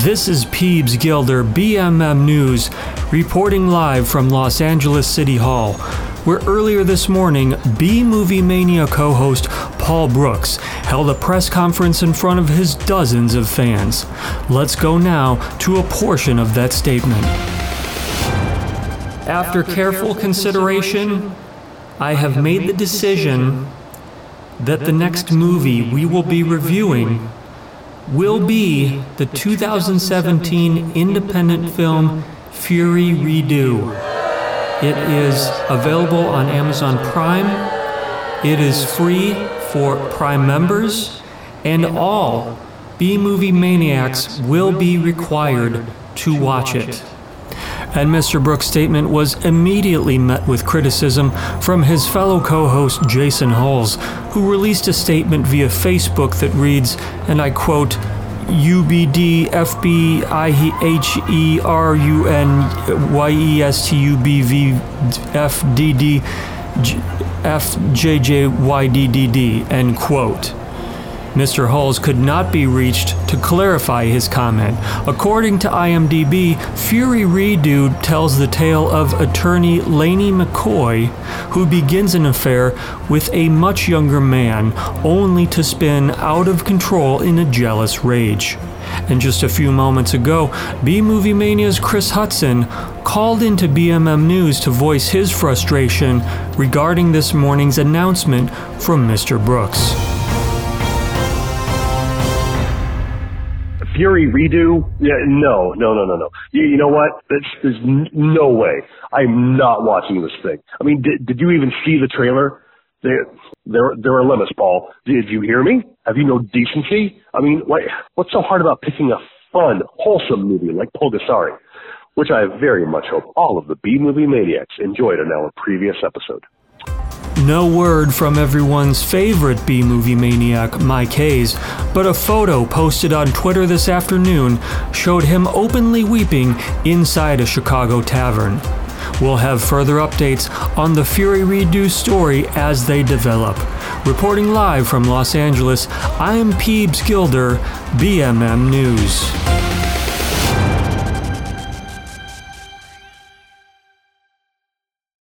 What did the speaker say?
This is Peebs Gilder, BMM News, reporting live from Los Angeles City Hall, where earlier this morning, B-Movie Mania co-host Paul Brooks held a press conference in front of his dozens of fans. Let's go now to a portion of that statement. After careful consideration, I have made the decision that the next movie we will be reviewing will be the 2017 independent film Fury Redo. It is available on Amazon Prime. It is free for Prime members, and all B-Movie Maniacs will be required to watch it. And Mr. Brooks' statement was immediately met with criticism from his fellow co-host Jason Hulse, who released a statement via Facebook that reads, and I quote, UBDFBIHERUNYESTUBVFDDFJJYDDD, end quote. Mr. Hulse could not be reached to clarify his comment. According to IMDb, Fury Redo tells the tale of attorney Laney McCoy, who begins an affair with a much younger man, only to spin out of control in a jealous rage. And just a few moments ago, B-Movie Mania's Chris Hudson called into BMM News to voice his frustration regarding this morning's announcement from Mr. Brooks. Fury Redo? Yeah, no. You know what? There's no way. I'm not watching this thing. I mean, did you even see the trailer? There are limits, Paul. Did you hear me? Have you no decency? I mean, what's so hard about picking a fun, wholesome movie like Pulgasari, which I very much hope all of the B-Movie Maniacs enjoyed in our previous episode. No word from everyone's favorite B-Movie Maniac, Mike Hayes, but a photo posted on Twitter this afternoon showed him openly weeping inside a Chicago tavern. We'll have further updates on the Fury Redo story as they develop. Reporting live from Los Angeles, I'm Peebs Gilder, BMM News.